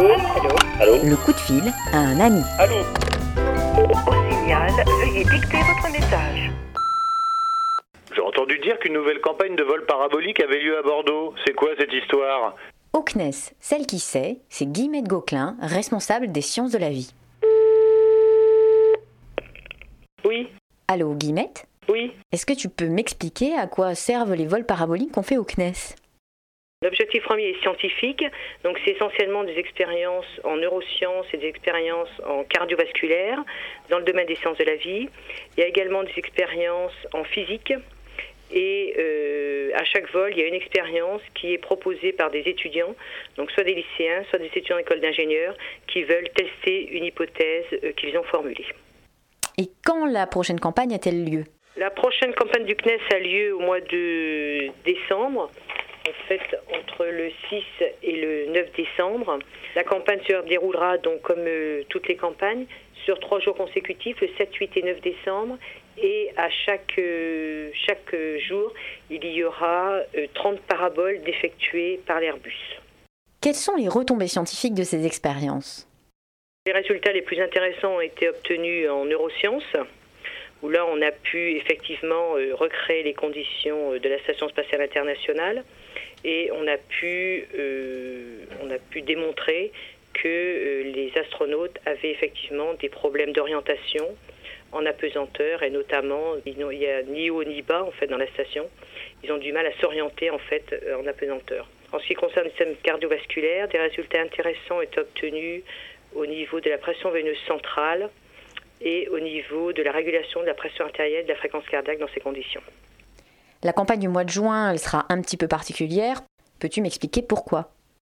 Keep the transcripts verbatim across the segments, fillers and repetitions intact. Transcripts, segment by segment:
Allô? Allô? Allô? Le coup de fil à un ami. Allô? Au signal, veuillez dicter votre message. J'ai entendu dire qu'une nouvelle campagne de vol parabolique avait lieu à Bordeaux. C'est quoi cette histoire? Au C N E S, celle qui sait, c'est Guillemette Gauquelin, responsable des sciences de la vie. Oui, Allô, Guillemette? oui. Est-ce que tu peux m'expliquer à quoi servent les vols paraboliques qu'on fait au C N E S? L'objectif premier est scientifique, donc c'est essentiellement des expériences en neurosciences et des expériences en cardiovasculaire dans le domaine des sciences de la vie. Il y a également des expériences en physique et euh, à chaque vol, il y a une expérience qui est proposée par des étudiants, donc soit des lycéens, soit des étudiants d'école d'ingénieurs qui veulent tester une hypothèse euh, qu'ils ont formulée. Et quand la prochaine campagne a-t-elle lieu? La prochaine campagne du C N E S a lieu au mois de décembre. En fait, entre le six et le neuf décembre. La campagne se déroulera donc comme euh, toutes les campagnes sur trois jours consécutifs, le sept, huit et neuf décembre. Et à chaque, euh, chaque jour, il y aura euh, trente paraboles d'effectuées par l'Airbus. Quelles sont les retombées scientifiques de ces expériences? Les résultats les plus intéressants ont été obtenus en neurosciences, où là on a pu effectivement euh, recréer les conditions de la Station spatiale internationale et on a pu, euh, on a pu démontrer que euh, les astronautes avaient effectivement des problèmes d'orientation en apesanteur et notamment il n'y a ni haut ni bas en fait dans la station. Ils ont du mal à s'orienter en fait en apesanteur. En ce qui concerne le système cardiovasculaire, des résultats intéressants ont été obtenus au niveau de la pression veineuse centrale et au niveau de la régulation de la pression artérielle et de la fréquence cardiaque dans ces conditions. La campagne du mois de juin, elle sera un petit peu particulière. Peux-tu m'expliquer pourquoi?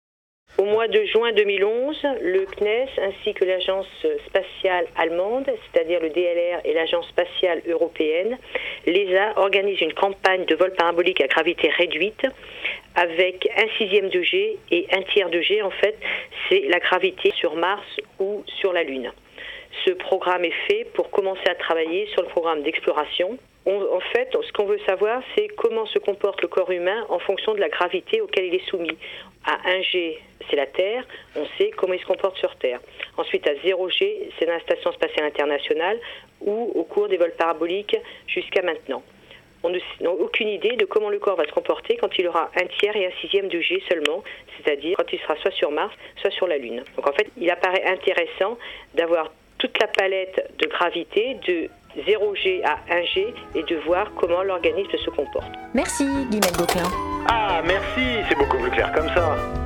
Au mois de juin deux mille onze, le C N E S ainsi que l'Agence spatiale allemande, c'est-à-dire le D L R et l'Agence spatiale européenne, l'E S A, organisent une campagne de vol parabolique à gravité réduite avec un sixième de G et un tiers de G. En fait, c'est la gravité sur Mars ou sur la Lune. Ce programme est fait pour commencer à travailler sur le programme d'exploration. On, en fait, ce qu'on veut savoir, c'est comment se comporte le corps humain en fonction de la gravité auquel il est soumis. À un G, c'est la Terre, on sait comment il se comporte sur Terre. Ensuite, à zéro G, c'est dans la Station spatiale internationale ou au cours des vols paraboliques jusqu'à maintenant. On n'a aucune idée de comment le corps va se comporter quand il aura un tiers et un sixième de G seulement, c'est-à-dire quand il sera soit sur Mars, soit sur la Lune. Donc en fait, il apparaît intéressant d'avoir toute la palette de gravité de zéro G à un G et de voir comment l'organisme se comporte. Merci, Guillemette Gauquelin. Ah, merci, c'est beaucoup plus clair comme ça.